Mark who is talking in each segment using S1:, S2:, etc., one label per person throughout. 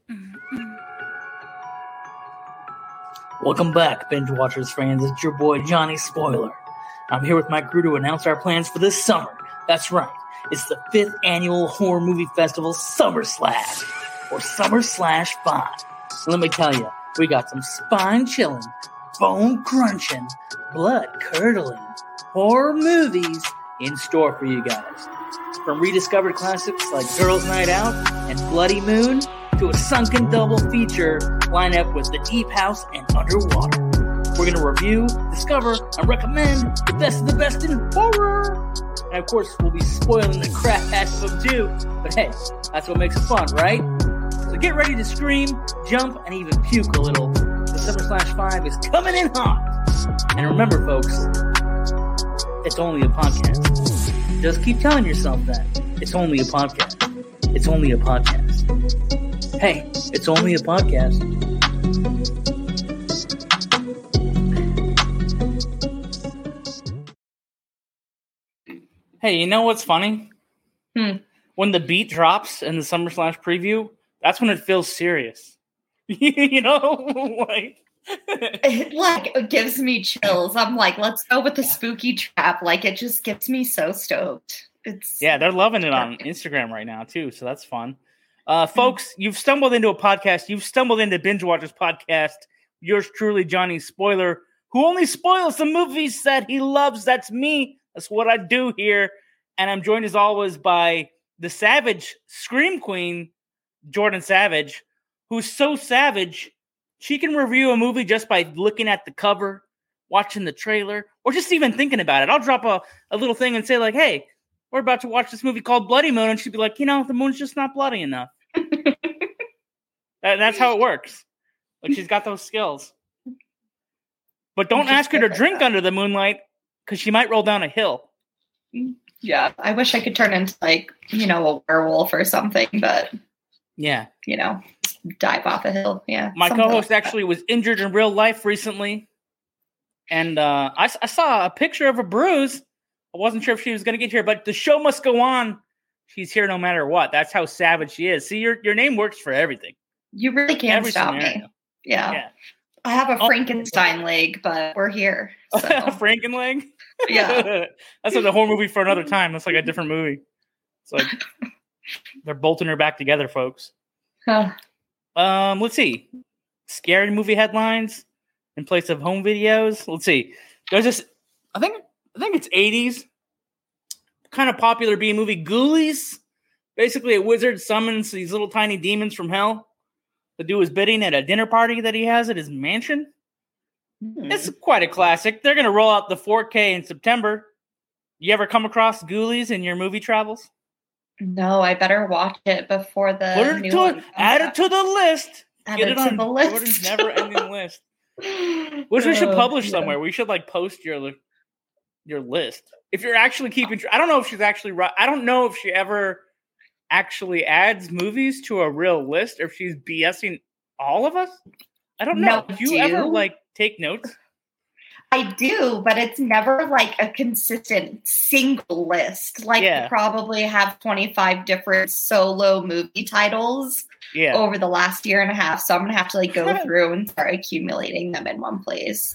S1: Welcome back, Binge Watchers fans. It's your boy, Johnny Spoiler. I'm here with my crew to announce our plans for this summer. That's right. It's the 5th annual horror movie festival, Summer Slash, or Summer Slash 5. And let me tell you, we got some spine-chilling, bone-crunching, blood-curdling horror movies in store for you guys. From rediscovered classics like Girls' Night Out and Bloody Moon, to a sunken double feature lineup with The Deep House and Underwater. We're going to review, discover, and recommend the best of the best in horror. And of course, we'll be spoiling the crap out of them too. But hey, that's what makes it fun, right? So get ready to scream, jump, and even puke a little. The Summer Slash 5 is coming in hot. And remember, folks, it's only a podcast. Just keep telling yourself that. It's only a podcast. It's only a podcast. Hey, it's only a podcast. Hey, you know what's funny? When the beat drops in the Summer Slash preview, that's when it feels serious. You know?
S2: It gives me chills. I'm like, let's go with the spooky trap. Like, it just gets me so stoked.
S1: Yeah, they're loving it on Instagram right now, too, so that's fun. Folks, you've stumbled into a podcast. You've stumbled into Binge Watchers Podcast. Yours truly, Johnny Spoiler, who only spoils the movies that he loves. That's me. That's what I do here. And I'm joined, as always, by the savage Scream Queen, Jordan Savage, who's so savage, she can review a movie just by looking at the cover, watching the trailer, or just even thinking about it. I'll drop a little thing and say, like, hey, we're about to watch this movie called Bloody Moon. And she'd be like, the moon's just not bloody enough. That's how it works. Like, she's got those skills. But don't ask her to drink under the moonlight, because she might roll down a hill.
S2: Yeah, I wish I could turn into, a werewolf or something, but...
S1: Yeah.
S2: Dive off a hill. Yeah.
S1: My co-host actually was injured in real life recently. And I saw a picture of a bruise. I wasn't sure if she was going to get here, but the show must go on. She's here no matter what. That's how savage she is. See, your name works for everything.
S2: You really can't stop me. Yeah. I have a Frankenstein leg, but we're here. So.
S1: A Franken leg?
S2: Yeah.
S1: That's like a horror movie for another time. That's like a different movie. It's like they're bolting her back together, folks.
S2: Huh.
S1: Let's see. Scary movie headlines in place of home videos. Let's see. There's this, I think it's 80s. Kind of popular B movie, Ghoulies. Basically, a wizard summons these little tiny demons from hell to do his bidding at a dinner party that he has at his mansion. It's quite a classic. They're going to roll out the 4K in September. You ever come across Ghoulies in your movie travels?
S2: No, I better watch it before the
S1: add it to the list.
S2: Get it on
S1: the list. Jordan's never-ending list. Which we should publish somewhere. We should post your list. If you're actually keeping, I don't know if she's actually right. I don't know if she ever actually adds movies to a real list, or if she's BSing all of us. I don't know. Do you ever take notes?
S2: I do, but it's never a consistent single list. Probably have 25 different solo movie titles over the last year and a half. So I'm going to have to go through and start accumulating them in one place.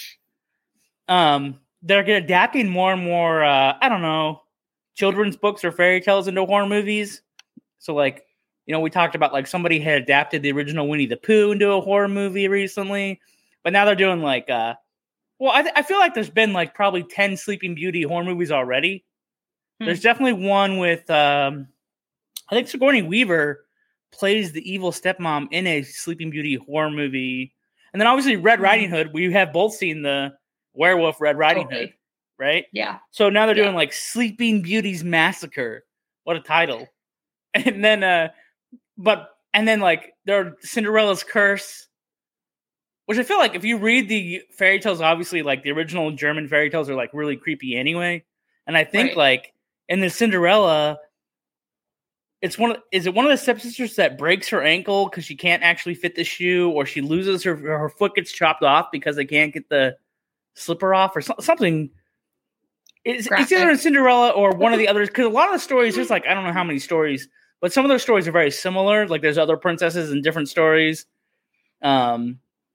S1: They're adapting more and more, children's books or fairy tales into horror movies. So we talked about somebody had adapted the original Winnie the Pooh into a horror movie recently, but now they're doing I feel like there's been probably 10 Sleeping Beauty horror movies already. There's definitely one with, I think Sigourney Weaver plays the evil stepmom in a Sleeping Beauty horror movie. And then obviously Red Riding Hood, we have both seen the werewolf Red Riding Hood, right?
S2: Yeah.
S1: So now they're doing Sleeping Beauty's Massacre. What a title. And then, their Cinderella's Curse. Which I feel if you read the fairy tales, obviously, the original German fairy tales are, really creepy anyway. And I think, in the Cinderella, is it one of the stepsisters that breaks her ankle because she can't actually fit the shoe, or she loses her foot gets chopped off because they can't get the slipper off, or something? It's either in Cinderella or one of the others, because a lot of the stories, there's I don't know how many stories, but some of those stories are very similar. Like there's other princesses in different stories. Yeah,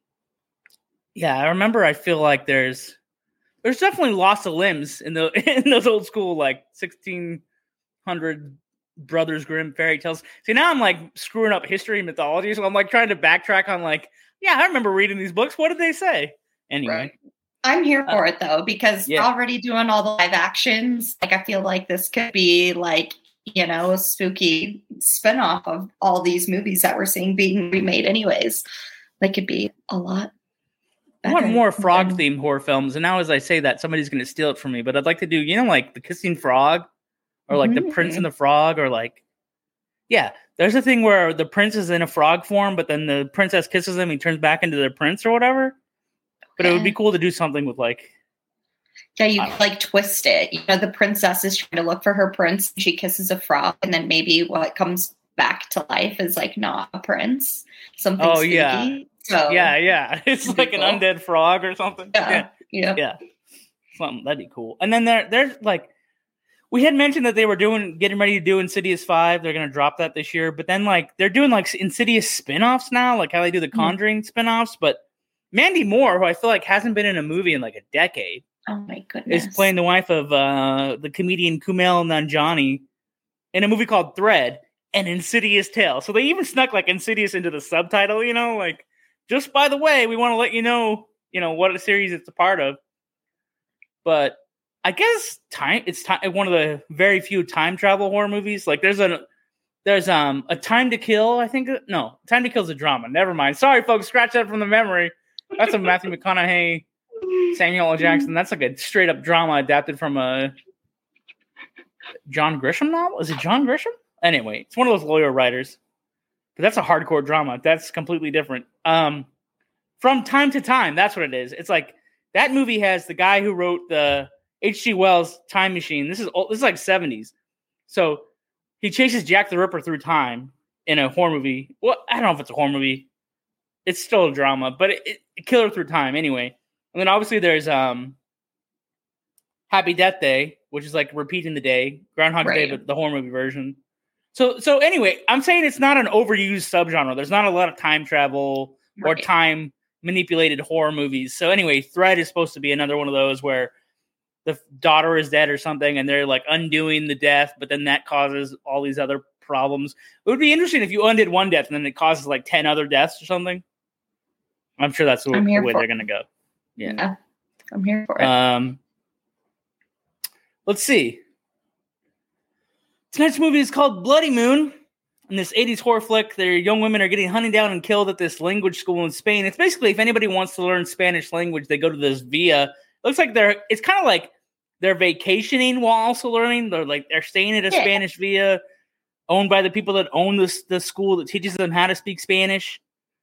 S1: I remember. I feel like there's definitely loss of limbs in those old school like 1600 Brothers Grimm fairy tales. See, now I'm like screwing up history and mythology, so I'm like trying to backtrack on like, yeah, I remember reading these books. What did they say? Anyway.
S2: Right. I'm here for it though, because already doing all the live actions, like I feel like this could be like, a spooky spinoff of all these movies that we're seeing being remade anyways. Like it'd be a lot
S1: better. I want more frog themed horror films. And now as I say that, somebody's going to steal it from me, but I'd like to do, like the Kissing Frog or like the Prince and the Frog or like, there's a thing where the prince is in a frog form, but then the princess kisses him, he turns back into the prince or whatever. But it would be cool to do something with like...
S2: Yeah, you could like twist it. The princess is trying to look for her prince. And she kisses a frog. And then maybe what comes back to life is like not a prince. Something spooky.
S1: Yeah. So, yeah. It's like an undead frog or something. Yeah. Something. That'd be cool. And then there's like... We had mentioned that they were getting ready to do Insidious 5. They're going to drop that this year. But then like they're doing like Insidious spinoffs now. Like how they do the Conjuring spinoffs. But... Mandy Moore, who I feel like hasn't been in a movie in like a decade.
S2: Oh my goodness.
S1: Is playing the wife of the comedian Kumail Nanjiani in a movie called Thread, An Insidious Tale. So they even snuck like Insidious into the subtitle, like just by the way, we want to let you know what a series it's a part of. But I guess it's one of the very few time travel horror movies. Like there's a Time to Kill, I think. No, Time to Kill is a drama. Never mind. Sorry, folks. Scratch that from the memory. That's a Matthew McConaughey, Samuel L. Jackson. That's like a straight up drama adapted from a John Grisham novel. Is it John Grisham? Anyway, it's one of those lawyer writers. But that's a hardcore drama. That's completely different. From Time to Time, that's what it is. It's like that movie has the guy who wrote the H.G. Wells Time Machine. This is like 70s. So he chases Jack the Ripper through time in a horror movie. Well, I don't know if it's a horror movie. It's still a drama, but it Killer Through Time anyway. And then obviously there's Happy Death Day, which is like repeating the day, Groundhog Day, but the horror movie version. So anyway, I'm saying it's not an overused subgenre. There's not a lot of time travel or time manipulated horror movies. So anyway, Thread is supposed to be another one of those where the daughter is dead or something, and they're like undoing the death, but then that causes all these other problems. It would be interesting if you undid one death and then it causes like 10 other deaths or something. I'm sure that's the way they're going to go. Yeah.
S2: I'm here for it.
S1: Let's see. Tonight's movie is called Bloody Moon. In this 80s horror flick, their young women are getting hunted down and killed at this language school in Spain. It's basically, if anybody wants to learn Spanish language, they go to this villa. It looks like it's kind of like they're vacationing while also learning. They're staying at a Spanish villa owned by the people that own the school that teaches them how to speak Spanish.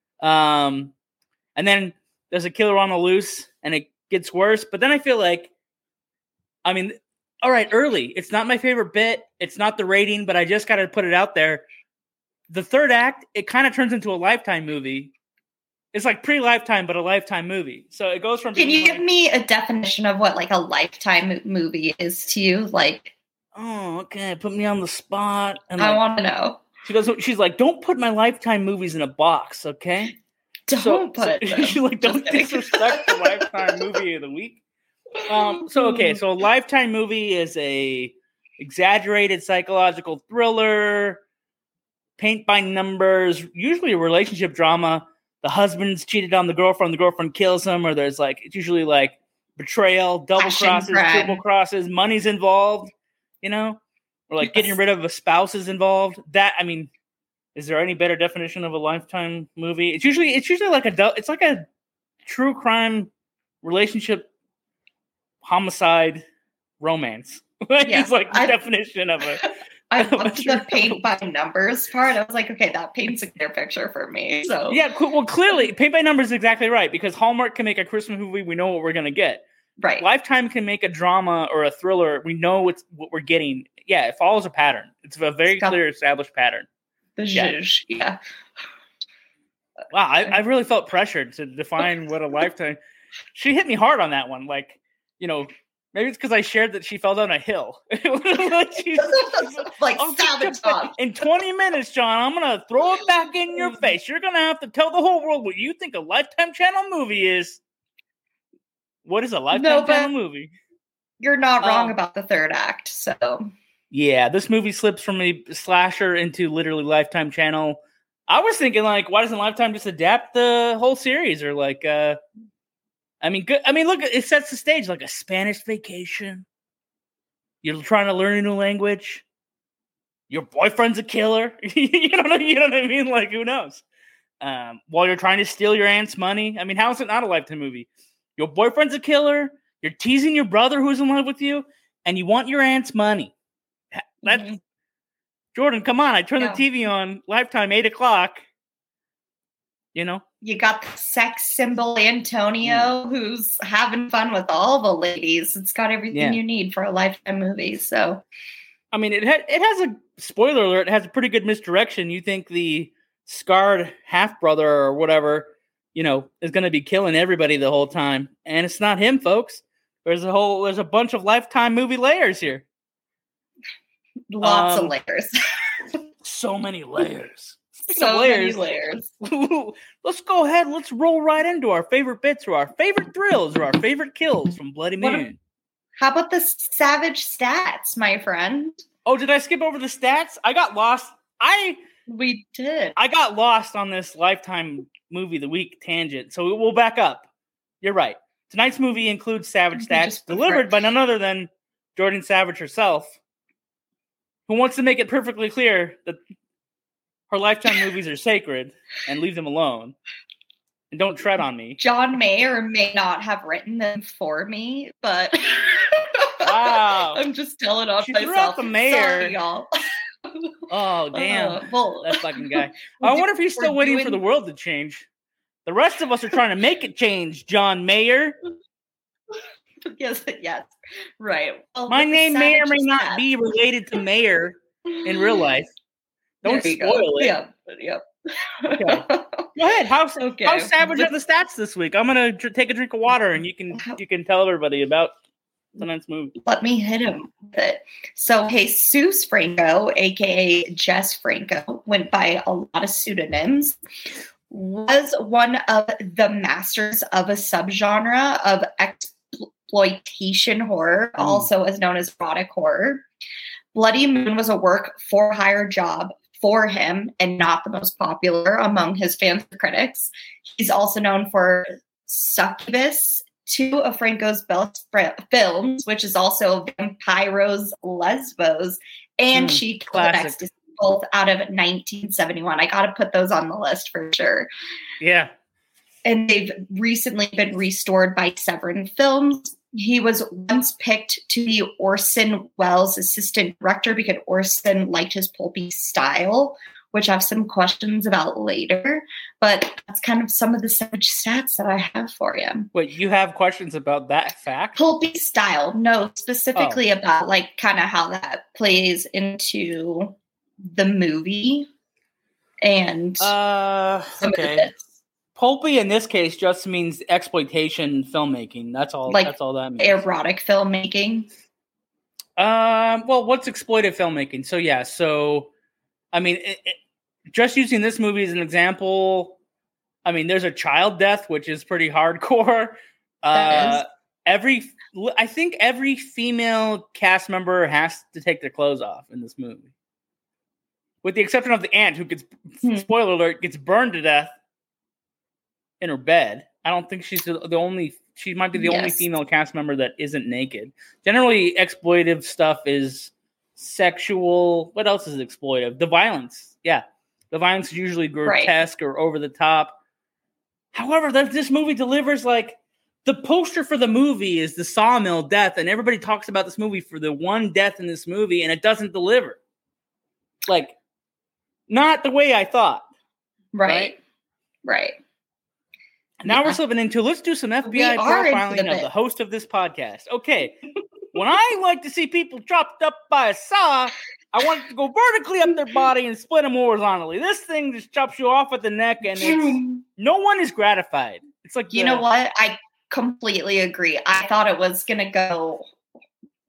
S1: And then there's a killer on the loose, and it gets worse. But then I feel like, all right, early. It's not my favorite bit. It's not the rating, but I just got to put it out there. The third act, it kind of turns into a Lifetime movie. It's like pre-Lifetime, but a Lifetime movie. So it goes from...
S2: Can you give me a definition of what like a Lifetime movie is to you? Like,
S1: oh, okay. Put me on the spot. And
S2: I want to know.
S1: She's like, don't put my Lifetime movies in a box, okay?
S2: Don't
S1: she's like, don't disrespect the Lifetime movie of the week. So a Lifetime movie is a exaggerated psychological thriller, paint by numbers, usually a relationship drama. The husband's cheated on the girlfriend kills him, or there's like, it's usually like betrayal, double crosses, triple crosses, money's involved, or like getting rid of a spouse is involved. Is there any better definition of a Lifetime movie? It's usually like it's like a true crime relationship homicide romance. It's like the definition of a...
S2: I loved the paint by numbers part. I was like, okay, that paints a clear picture for me. So
S1: yeah, well, clearly, paint by numbers is exactly right, because Hallmark can make a Christmas movie. We know what we're going to get.
S2: Right.
S1: Lifetime can make a drama or a thriller. We know what we're getting. Yeah, it follows a pattern. It's a very clear, established pattern.
S2: The zhuzh, yeah.
S1: Wow, I really felt pressured to define what a Lifetime... She hit me hard on that one. Like,
S3: Maybe it's because I shared that she fell down a hill.
S2: Like Savage John.
S3: In 20 minutes, John, I'm going to throw it back in your face. You're going to have to tell the whole world what you think a Lifetime Channel movie is. What is a Lifetime Channel movie?
S2: You're not wrong about the third act, so.
S3: Yeah, this movie slips from a slasher into literally Lifetime Channel. I was thinking, like, why doesn't Lifetime just adapt the whole series? Or, like, look, it sets the stage like a Spanish Vacation. You're trying to learn a new language. Your boyfriend's a killer. you know what I mean? Like, who knows? While you're trying to steal your aunt's money. I mean, how is it not a Lifetime movie? Your boyfriend's a killer. You're teasing your brother who's in love with you, and you want your aunt's money. Jordan, come on! I turned the TV on. Lifetime, 8:00. You know.
S2: You got the sex symbol Antonio, who's having fun with all the ladies. It's got everything you need for a Lifetime movie. So,
S3: I mean, it has a spoiler alert. It has a pretty good misdirection. You think the scarred half brother or whatever, is going to be killing everybody the whole time, and it's not him, folks. There's a bunch of Lifetime movie layers here.
S2: Lots of layers.
S3: So many layers.
S2: Many layers.
S3: Let's go ahead. Let's roll right into our favorite bits or our favorite thrills or our favorite kills from Bloody Moon.
S2: How about the savage stats, my friend?
S3: Oh, did I skip over the stats? I got lost.
S2: We did.
S3: I got lost on this Lifetime movie of the week tangent, so we'll back up. You're right. Tonight's movie includes savage stats delivered by none other than Jordan Savage herself, who wants to make it perfectly clear that her Lifetime movies are sacred and leave them alone. And don't tread on me.
S2: John may or may not have written them for me, but
S3: wow.
S2: I'm just telling on myself.
S3: Threw out the mayor.
S2: Sorry, y'all.
S3: Oh, damn. That fucking guy. I wonder if he's still waiting for the world to change. The rest of us are trying to make it change, John Mayer.
S2: Yes. Right.
S3: Well, my name may or may not be related to Mayer in real life. Don't spoil it.
S2: Yep.
S3: Okay. Go ahead. How savage are the stats this week? I'm gonna take a drink of water, and you can tell everybody about tonight's movie.
S2: Let me hit him with it. So, Jesus Franco, aka Jess Franco, went by a lot of pseudonyms. Was one of the masters of a subgenre of exploitation horror, also as known as erotic horror. Bloody Moon was a work for hire job for him and not the most popular among his fans and critics. He's also known for Succubus, two of Franco's best films, which is also Vampiros Lesbos and She Killed Ecstasy, both out of 1971. I got to put those on the list for sure.
S3: Yeah.
S2: And they've recently been restored by Severin Films. He was once picked to be Orson Welles' assistant director because Orson liked his pulpy style, which I have some questions about later. But that's kind of some of the savage stats that I have for you.
S3: Wait, you have questions about that fact?
S2: Pulpy style. No, specifically about like kind of how that plays into the movie and some of the bits.
S3: Pulpy in this case just means exploitation filmmaking. That's all. That's all that means.
S2: Erotic filmmaking.
S3: Well, what's exploitive filmmaking? So yeah. So, I mean, just using this movie as an example. I mean, there's a child death, which is pretty hardcore. I think every female cast member has to take their clothes off in this movie, with the exception of the aunt, who gets spoiler alert gets burned to death in her bed. I don't think she's the only. She might be the only female cast member that isn't naked. Generally, exploitive stuff is sexual. What else is exploitive? The violence. Yeah, the violence is usually grotesque or over the top. However, this movie delivers like the poster for the movie is the sawmill death, and everybody talks about this movie for the one death in this movie, and it doesn't deliver. Like, not the way I thought.
S2: Right.
S3: Now we're slipping into, let's do some FBI profiling of the host of this podcast. Okay. When I like to see people chopped up by a saw, I want it to go vertically up their body and split them horizontally. This thing just chops you off at the neck, and no one is gratified. It's like,
S2: you know what? I completely agree. I thought it was going to go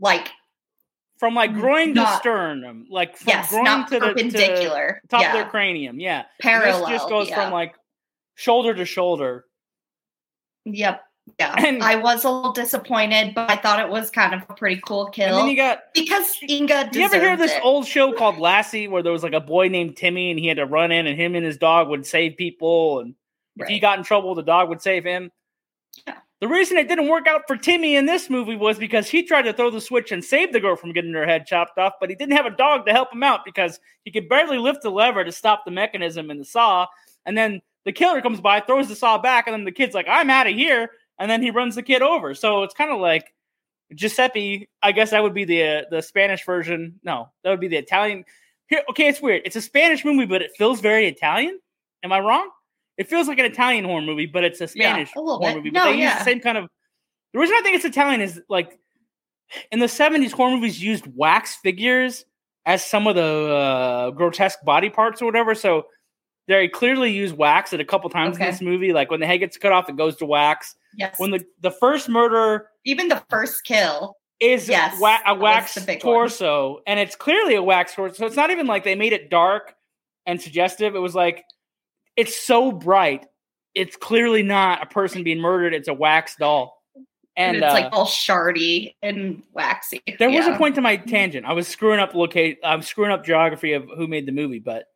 S2: like
S3: from like groin to sternum, like from groin to
S2: perpendicular
S3: to top of their cranium. Yeah,
S2: parallel.
S3: This just goes from like shoulder to shoulder.
S2: Yep. Yeah, and I was a little disappointed, but I thought it was kind of a pretty cool kill.
S3: And then you got
S2: because Inga.
S3: You ever hear this old show called Lassie, where there was like a boy named Timmy, and he had to run in, and him and his dog would save people, and if he got in trouble, the dog would save him. Yeah. The reason it didn't work out for Timmy in this movie was because he tried to throw the switch and save the girl from getting her head chopped off, but he didn't have a dog to help him out because he could barely lift the lever to stop the mechanism in the saw. And then the killer comes by, throws the saw back, and then the kid's like, "I'm out of here." And then he runs the kid over. So it's kind of like Giuseppe. I guess that would be the Spanish version. No, that would be the Italian. Here, okay, it's weird. It's a Spanish movie, but it feels very Italian. Am I wrong? It feels like an Italian horror movie, but it's a Spanish horror movie. But they use the same kind of. The reason I think it's Italian is like in the 70s, horror movies used wax figures as some of the grotesque body parts or whatever. So they clearly use wax at a couple times in this movie. Like when the head gets cut off, it goes to wax.
S2: Yes.
S3: When the first murder,
S2: even the first kill,
S3: is a wax torso, and it's clearly a wax torso. So it's not even like they made it dark and suggestive. It was like it's so bright, it's clearly not a person being murdered. It's a wax doll,
S2: and it's like all shardy and waxy.
S3: There was a point to my tangent. I was screwing up geography of who made the movie, but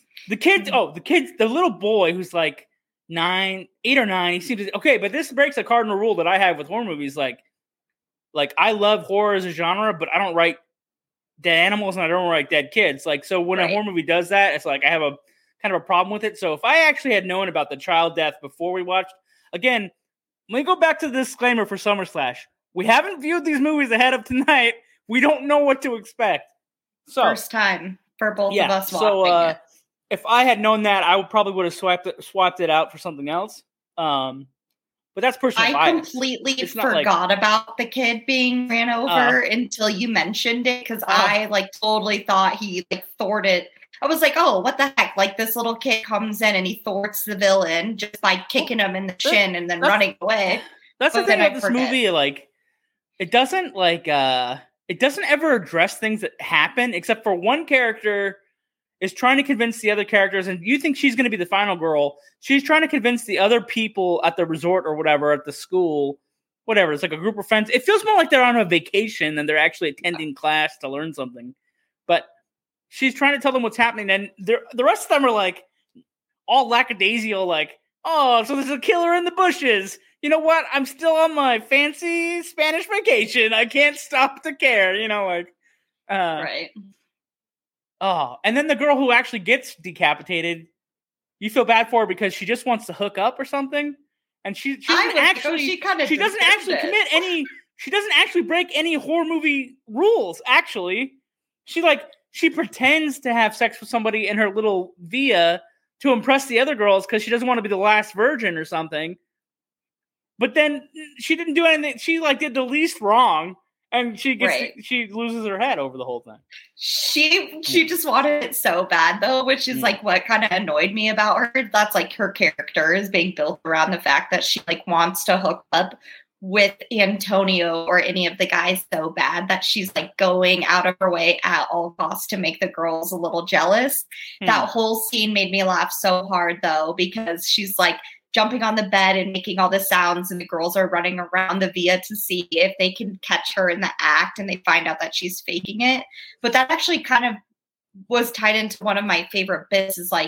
S3: the little boy who's like 8 or 9. He seems okay, but this breaks a cardinal rule that I have with horror movies. Like I love horror as a genre, but I don't write dead animals and I don't write dead kids. Like, so when a horror movie does that, it's like I have a kind of a problem with it. So if I actually had known about the child death before we watched, again, let me go back to the disclaimer for Summer Slash. We haven't viewed these movies ahead of tonight. We don't know what to expect. So
S2: first time for both of us watching it.
S3: If I had known that, I would have swapped it out for something else. But that's personal bias.
S2: I completely forgot about the kid being ran over until you mentioned it because I totally thought he thwarted. I was like, oh, what the heck? Like this little kid comes in and he thwarts the villain just by kicking him in the shin and then running away.
S3: That's the thing about this movie. Like, it doesn't ever address things that happen except for one character is trying to convince the other characters, and you think she's going to be the final girl. She's trying to convince the other people at the resort or whatever, at the school, whatever. It's like a group of friends. It feels more like they're on a vacation than they're actually attending class to learn something. But she's trying to tell them what's happening, and the rest of them are like all lackadaisical, like, oh, so there's a killer in the bushes. You know what? I'm still on my fancy Spanish vacation. I can't stop to care.
S2: Right.
S3: Oh, and then the girl who actually gets decapitated, you feel bad for her because she just wants to hook up or something, and she doesn't actually break any horror movie rules. Actually, she pretends to have sex with somebody in her little villa to impress the other girls because she doesn't want to be the last virgin or something. But then she didn't do anything. She did the least wrong. And she loses her head over the whole thing.
S2: She just wanted it so bad though, which is what kind of annoyed me about her. That's her character is being built around the fact that she wants to hook up with Antonio or any of the guys so bad that she's going out of her way at all costs to make the girls a little jealous. That whole scene made me laugh so hard though, because she's jumping on the bed and making all the sounds, and the girls are running around the villa to see if they can catch her in the act, and they find out that she's faking it. But that actually kind of was tied into one of my favorite bits is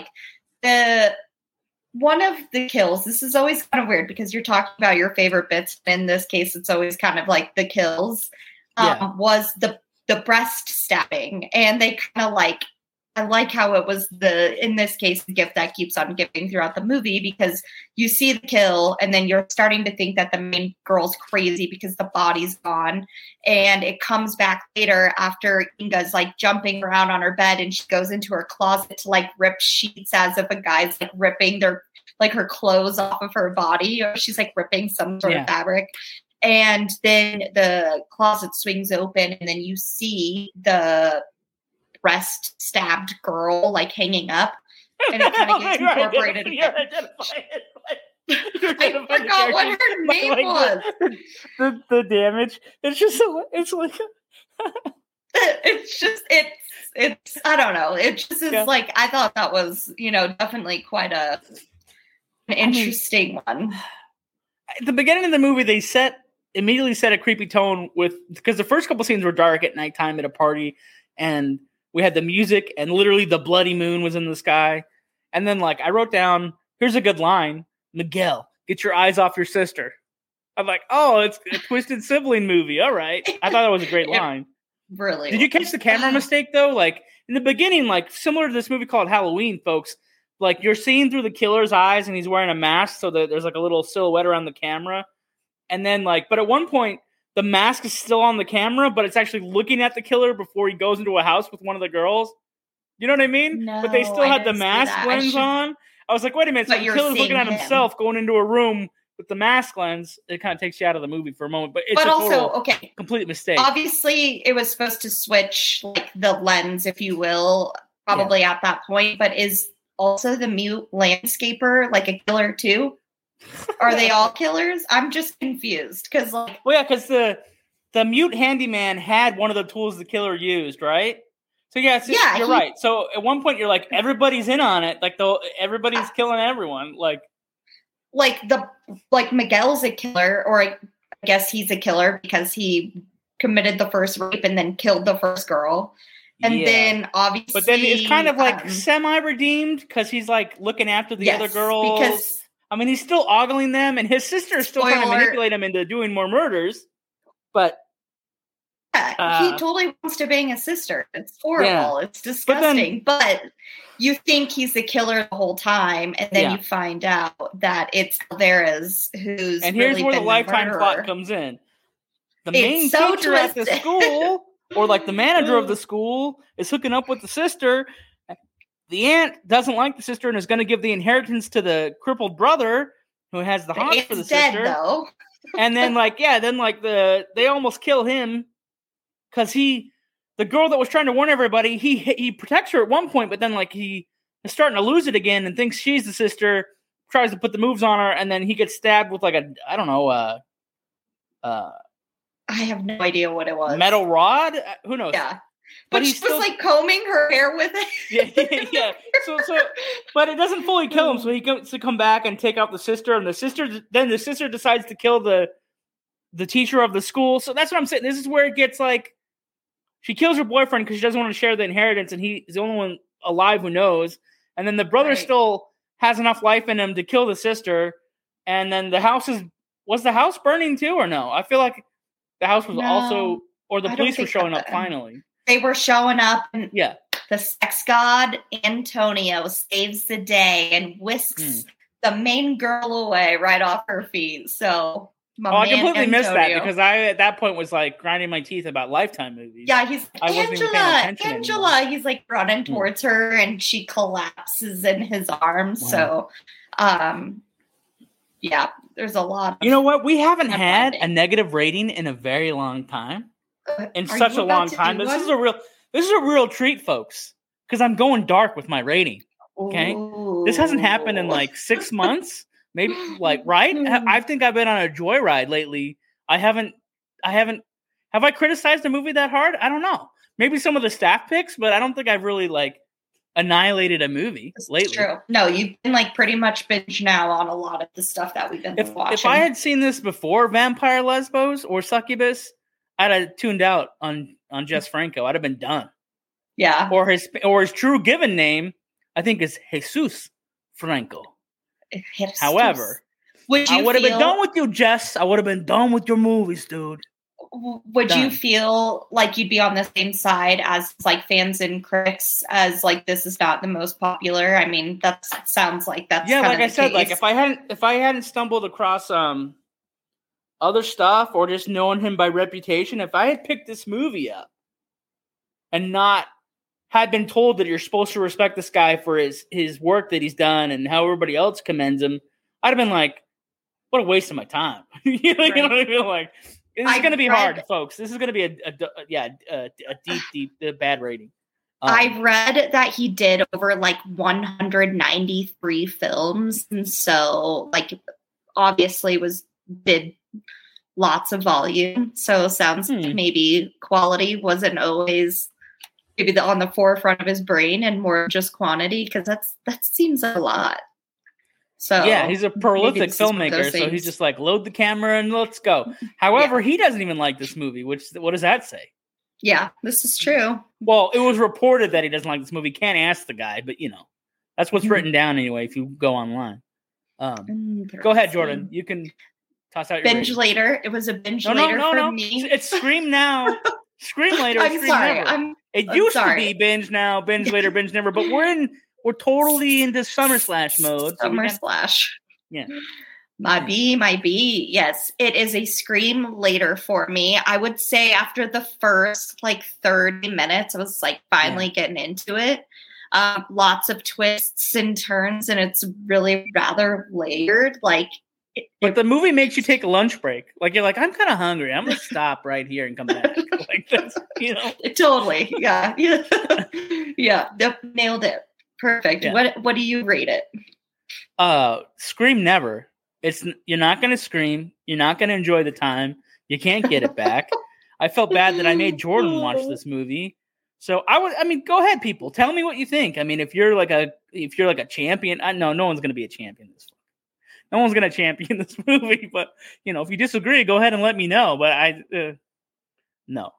S2: one of the kills. This is always kind of weird because you're talking about your favorite bits. In this case, it's always kind of the kills was the breast stabbing, and they kind of I like how it was in this case, the gift that keeps on giving throughout the movie, because you see the kill and then you're starting to think that the main girl's crazy because the body's gone. And it comes back later after Inga's jumping around on her bed and she goes into her closet to rip sheets as if a guy's ripping her clothes off of her body, or she's ripping some sort of fabric. And then the closet swings open and then you see the breast stabbed girl hanging up, and it kind of gets incorporated. I forgot what her name was.
S3: The damage. It's just
S2: It's I don't know. It just is like, I thought that was, definitely quite an interesting one.
S3: At the beginning of the movie, they immediately set a creepy tone because the first couple scenes were dark at nighttime at a party, and we had the music, and literally the bloody moon was in the sky. And then, like, I wrote down, here's a good line: Miguel, get your eyes off your sister. I'm like, oh, it's a twisted sibling movie. All right. I thought that was a great line.
S2: Really?
S3: Did you catch the camera mistake, though? Like, in the beginning, like, similar to this movie called Halloween, folks, like, you're seeing through the killer's eyes, and he's wearing a mask, so that there's, like, a little silhouette around the camera. And then, like, but at one point, the mask is still on the camera, but it's actually looking at the killer before he goes into a house with one of the girls. You know what I mean?
S2: No,
S3: but they still had the mask lens on. I was like, wait a minute. So the killer's looking at himself going into a room with the mask lens. It kind of takes you out of the movie for a moment. But it's complete mistake.
S2: Obviously, it was supposed to switch, like, the lens, if you will, probably at that point. But is also the mute landscaper like a killer too? Are they all killers? I'm just confused because, like,
S3: because the mute handyman had one of the tools the killer used, right? So you're right. So at one point you're like, everybody's in on it, like everybody's killing everyone, like
S2: Miguel's a killer, or I guess he's a killer because he committed the first rape and then killed the first girl. And then obviously,
S3: but then it's kind of like semi-redeemed because he's like looking after the other girls. Because I mean, he's still ogling them, and his sister is still trying to manipulate him into doing more murders. But
S2: he totally wants to bang his sister. It's horrible. It's disgusting. But you think he's the killer the whole time, and then you find out that it's Alvarez who's. And here's where the Lifetime
S3: plot comes in. The main teacher at the school, or like the manager of the school, is hooking up with the sister. The aunt doesn't like the sister and is going to give the inheritance to the crippled brother who has the hots for the sister.
S2: Though.
S3: And then they almost kill him because the girl that was trying to warn everybody, he protects her at one point, but then like he is starting to lose it again and thinks she's the sister, tries to put the moves on her, and then he gets stabbed with like I
S2: have no idea what it was.
S3: Metal rod? Who knows?
S2: Yeah. But she was like combing her hair with it.
S3: Yeah. So, but it doesn't fully kill him. So he gets to come back and take out the sister, and the sister decides to kill the teacher of the school. So that's what I'm saying. This is where it gets like, she kills her boyfriend because she doesn't want to share the inheritance, and he's the only one alive who knows. And then the brother still has enough life in him to kill the sister. And then was the house burning too, or no? I feel like the house was also, or the police were showing up finally.
S2: They were showing up, and the sex god Antonio saves the day and whisks the main girl away right off her feet. So
S3: I completely missed that because I at that point was like grinding my teeth about Lifetime movies.
S2: Yeah, he's Angela. He's like running towards her, and she collapses in his arms. Wow. So, there's a lot.
S3: You know what? We haven't had a negative rating in a very long time. In such a long time. This is a real treat, folks, because I'm going dark with my rating. Okay. Ooh. This hasn't happened in like 6 months, maybe, like, right? I think I've been on a joyride lately. Have I criticized the movie that hard? I don't know. Maybe some of the staff picks, but I don't think I've really like annihilated a movie lately.
S2: True. No, you've been like pretty much binge now on a lot of the stuff that we've been watching.
S3: If I had seen this before Vampire Lesbos or Succubus, I'd have tuned out on Jess Franco. I'd have been done.
S2: Yeah.
S3: Or his true given name, I think, is Jesus Franco. Jesus. However, I would have been done with you, Jess. I would have been done with your movies, dude.
S2: Would you feel like you'd be on the same side as like fans and critics as like this is not the most popular? I mean, that sounds like that's
S3: like I said, like if I hadn't stumbled across other stuff or just knowing him by reputation, if I had picked this movie up and not had been told that you're supposed to respect this guy for his work that he's done and how everybody else commends him, I'd have been like, what a waste of my time. You know what I mean? Like, this is going to be hard, folks. This is going to be a deep bad rating.
S2: I read that he did over like 193 films, and so like obviously did lots of volume. So sounds maybe quality wasn't always maybe on the forefront of his brain and more just quantity, because that seems a lot. So
S3: yeah, he's a prolific filmmaker, so he's just like, load the camera and let's go. However, he doesn't even like this movie, which, what does that say?
S2: Yeah, this is true.
S3: Well, it was reported that he doesn't like this movie. Can't ask the guy, but that's what's written down anyway if you go online. Go ahead, Jordan. You can toss out your
S2: binge later. It was a binge later for me.
S3: It's Scream now. Scream later.
S2: I'm
S3: Scream
S2: sorry.
S3: Never. It used to be binge now, binge later, binge never, but we're totally into Summer Slash mode.
S2: Summer Slash.
S3: Yeah.
S2: My B. Yes, it is a Scream later for me. I would say after the first 30 minutes, I was finally getting into it. Lots of twists and turns, and it's really rather layered.
S3: But the movie makes you take a lunch break. You're like, I'm kind of hungry. I'm gonna stop right here and come back. That's,
S2: Totally. Yeah. Yeah. Nailed it. Perfect. Yeah. What do you rate it?
S3: Scream Never. You're not gonna scream. You're not gonna enjoy the time. You can't get it back. I felt bad that I made Jordan watch this movie. So go ahead, people. Tell me what you think. If you're like a champion, no one's gonna be a champion this. No one's gonna champion this movie. But if you disagree, go ahead and let me know. But no.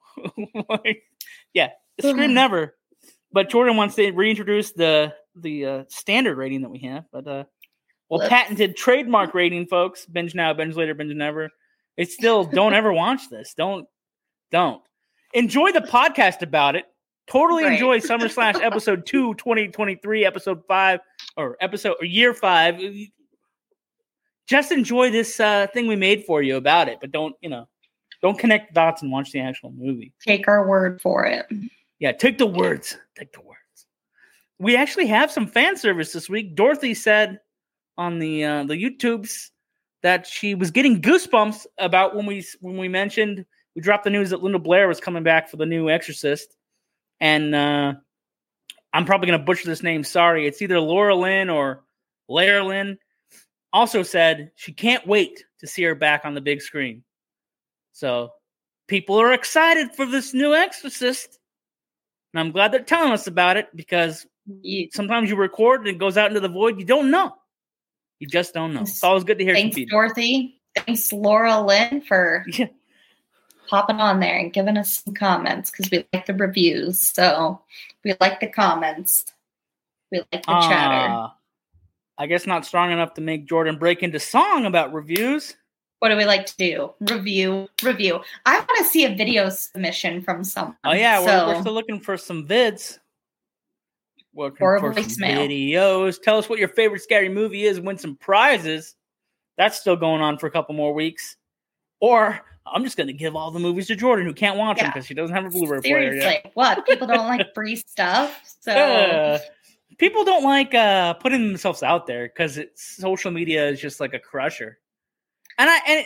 S3: Scream Never. But Jordan wants to reintroduce the standard rating that we have. But patented trademark rating, folks. Binge now, binge later, binge never. It's still don't ever watch this. Don't. Enjoy the podcast about it. Totally enjoy Summer Slash episode 2, 2023, episode 5, or year 5. Just enjoy this thing we made for you about it, but don't connect the dots and watch the actual movie.
S2: Take our word for it.
S3: Yeah, take the words. We actually have some fan service this week. Dorothy said on the YouTubes that she was getting goosebumps about when we mentioned, we dropped the news that Linda Blair was coming back for the new Exorcist. And I'm probably going to butcher this name. Sorry. It's either Laura Lynn or Lara Lynn. Also said she can't wait to see her back on the big screen. So people are excited for this new Exorcist. And I'm glad they're telling us about it, because sometimes you record and it goes out into the void. You don't know. You just don't know. It's always good to hear.
S2: Thanks, Dorothy. Thanks, Laura Lynn, for hopping on there and giving us some comments, because we like the reviews. So we like the comments. We like the chatter.
S3: I guess not strong enough to make Jordan break into song about reviews.
S2: What do we like to do? Review. I want to see a video submission from someone.
S3: Oh, yeah. We're still looking for some vids. Or videos. Tell us what your favorite scary movie is. Win some prizes. That's still going on for a couple more weeks. Or I'm just going to give all the movies to Jordan, who can't watch them because she doesn't have a Blu-ray player yet.
S2: Seriously, what? People don't like free stuff? So
S3: people don't like putting themselves out there, because social media is just like a crusher. I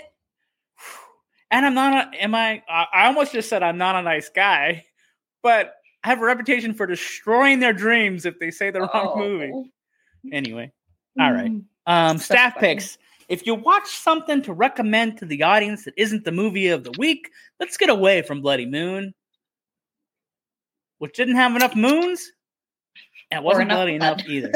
S3: almost just said I'm not a nice guy, but I have a reputation for destroying their dreams if they say the wrong movie. Anyway. All right. Staff picks. If you watch something to recommend to the audience that isn't the movie of the week, let's get away from Bloody Moon, which didn't have enough moons, and it wasn't bloody enough either.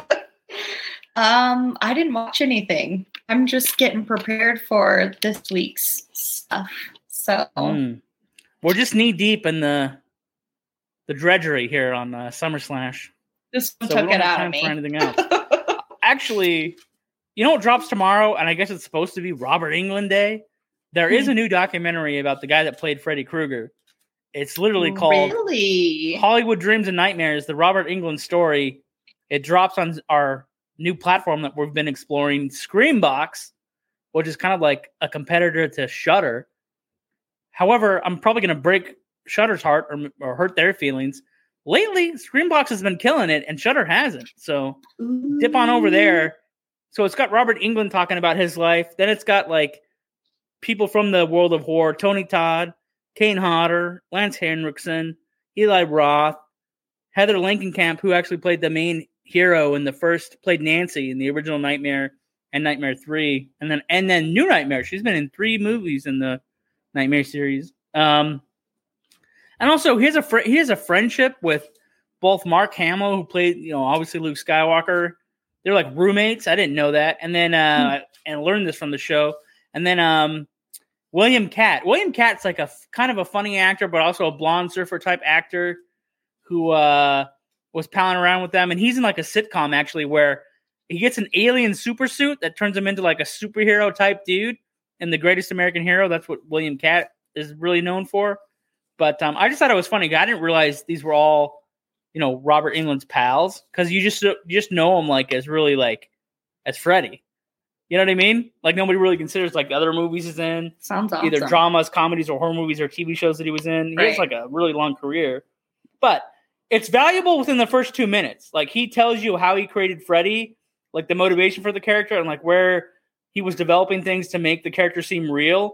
S2: I didn't watch anything. I'm just getting prepared for this week's stuff. So
S3: we're just knee deep in the drudgery here on Summer Slash.
S2: Just took it out of me.
S3: For anything else. Actually, you know what drops tomorrow? And I guess it's supposed to be Robert Englund Day. There is a new documentary about the guy that played Freddy Krueger. It's literally called Hollywood Dreams and Nightmares, the Robert Englund story. It drops on our new platform that we've been exploring, Screambox, which is kind of like a competitor to Shudder. However, I'm probably going to break Shudder's heart or hurt their feelings. Lately, Screambox has been killing it, and Shudder hasn't. So dip on over there. So it's got Robert Englund talking about his life. Then it's got like people from the world of horror: Tony Todd, Kane Hodder, Lance Henriksen, Eli Roth, Heather Langenkamp, who actually played the main hero in played Nancy in the original Nightmare and Nightmare 3, and then New Nightmare. She's been in 3 movies in the Nightmare series. And also he has a friendship with both Mark Hamill, who played, obviously Luke Skywalker. They're like roommates. I didn't know that. And then and I learned this from the show. And then William Katt. William Katt's like a kind of a funny actor, but also a blonde surfer type actor who was palling around with them. And he's in like a sitcom actually where he gets an alien super suit that turns him into like a superhero type dude in The Greatest American Hero. That's what William Katt is really known for. But I just thought it was funny. I didn't realize these were all, Robert Englund's pals, because you just know him like as really like as Freddy. You know what I mean? Like nobody really considers like the other movies he's in.
S2: Sounds awesome.
S3: Either dramas, comedies, or horror movies or TV shows that he was in. He has like a really long career. But it's valuable within the first 2 minutes. Like he tells you how he created Freddy, like the motivation for the character, and like where he was developing things to make the character seem real.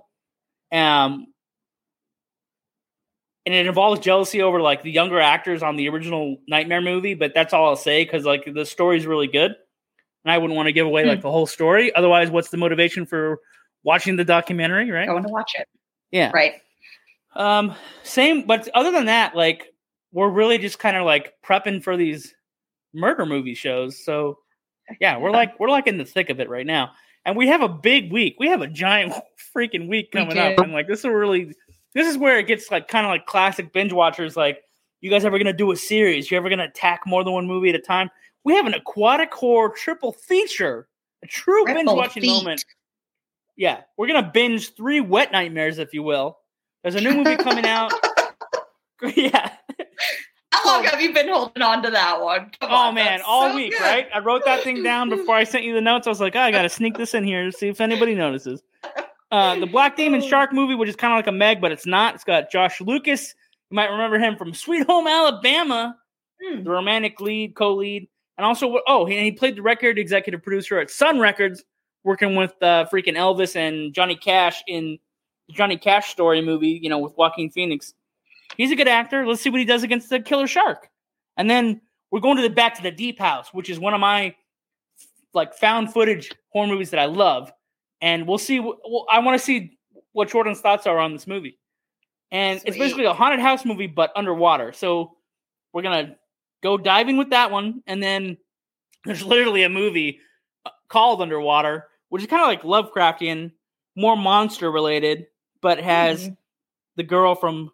S3: And it involves jealousy over like the younger actors on the original Nightmare movie, but that's all I'll say because like the story's really good, and I wouldn't want to give away like the whole story. Otherwise, what's the motivation for watching the documentary? Right?
S2: I want to watch it.
S3: Yeah.
S2: Right.
S3: Same, but other than that, like we're really just kind of like prepping for these murder movie shows. So yeah, we're like in the thick of it right now, and we have a big week. We have a giant freaking week coming up, and like this is where it gets like kind of like classic binge watchers. Like, you guys ever going to do a series? You ever going to attack more than one movie at a time? We have an aquatic horror triple feature, a true binge watching moment. Yeah, we're going to binge 3 wet nightmares, if you will. There's a new movie coming out. Yeah.
S2: How long have you been holding on to that one? Come on,
S3: man, all week, good. Right? I wrote that thing down before I sent you the notes. I was like, I got to sneak this in here to see if anybody notices. The Black Demon Shark movie, which is kind of like a Meg, but it's not. It's got Josh Lucas. You might remember him from Sweet Home Alabama, the romantic lead, co-lead. And also, he played the record executive producer at Sun Records, working with freaking Elvis and Johnny Cash in the Johnny Cash Story movie, with Joaquin Phoenix. He's a good actor. Let's see what he does against the killer shark. And then we're going to Back to the Deep House, which is one of my like found footage horror movies that I love. And we'll see. I want to see what Jordan's thoughts are on this movie. And It's basically a haunted house movie, but underwater. So we're going to go diving with that one. And then there's literally a movie called Underwater, which is kind of like Lovecraftian, more monster related, but has the girl from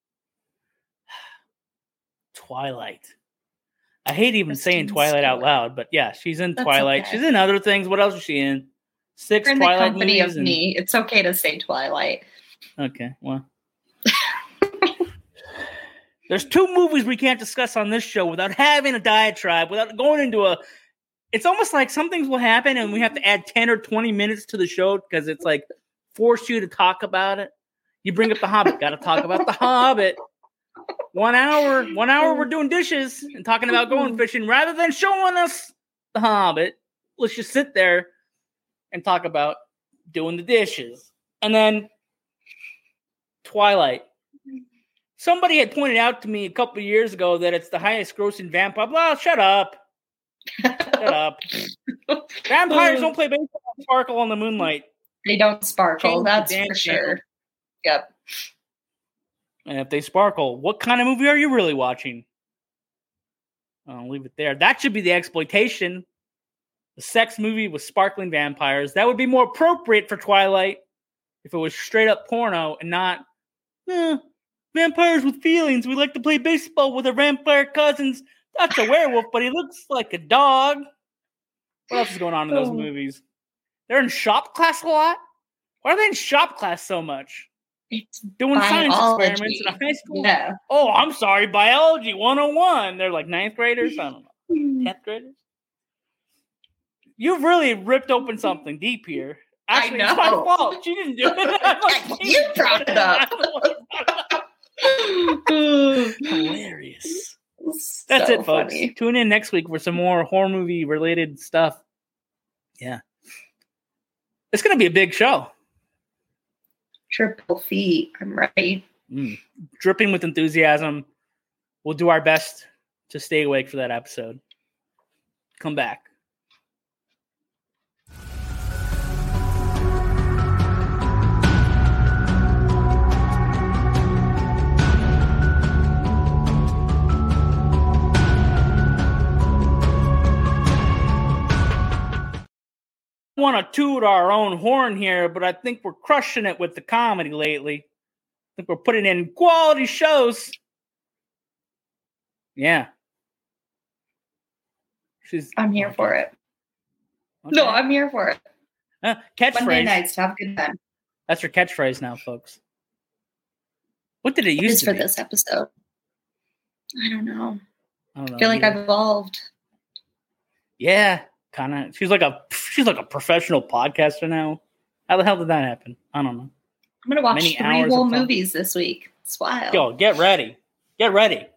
S3: Twilight. I hate even saying Twilight out loud, but yeah, she's in Twilight. Okay. She's in other things. What else is she in? 6
S2: You're in
S3: Twilight
S2: the company
S3: movies.
S2: Of me. It's okay to say Twilight.
S3: Okay, well. There's 2 movies we can't discuss on this show without having a diatribe, without going into it's almost like some things will happen and we have to add 10 or 20 minutes to the show because it's like force you to talk about it. You bring up The Hobbit, got to talk about The Hobbit. 1 hour we're doing dishes and talking about going fishing rather than showing us The Hobbit. Let's just sit there and talk about doing the dishes. And then Twilight. Somebody had pointed out to me a couple of years ago that it's the highest grossing vampire. Well, shut up. Shut up. Vampires don't play baseball and sparkle on the moonlight.
S2: They don't sparkle, that's for sure. Yep.
S3: And if they sparkle, what kind of movie are you really watching? I'll leave it there. That should be the exploitation. The sex movie with sparkling vampires. That would be more appropriate for Twilight if it was straight up porno and not vampires with feelings. We like to play baseball with our vampire cousins. That's a werewolf, but he looks like a dog. What else is going on in those movies? They're in shop class a lot? Why are they in shop class so much?
S2: It's
S3: doing
S2: biology.
S3: Science experiments in a high school.
S2: Yeah.
S3: Oh, I'm sorry, biology 101. They're like 9th graders. I don't know. 10th graders. You've really ripped open something deep here. Actually, it's my fault. She didn't do it.
S2: You brought it up.
S3: Hilarious. That's it, folks. Funny. Tune in next week for some more horror movie related stuff. Yeah. It's going to be a big show.
S2: Triple feet. I'm ready.
S3: Dripping with enthusiasm. We'll do our best to stay awake for that episode. Come back. want to toot our own horn here, but I think we're crushing it with the comedy lately. I think we're putting in quality shows. Yeah.
S2: I'm here for it. Okay. No, I'm here for it.
S3: Catchphrase.
S2: Monday nights, have a good time.
S3: That's your catchphrase now, folks. What did it used to be?
S2: For this episode. I don't know. I feel like I've evolved.
S3: Yeah, kind of. She's like a professional podcaster now. How the hell did that happen? I don't know.
S2: I'm gonna watch 3 whole movies this week. It's wild.
S3: Yo, get ready. Get ready.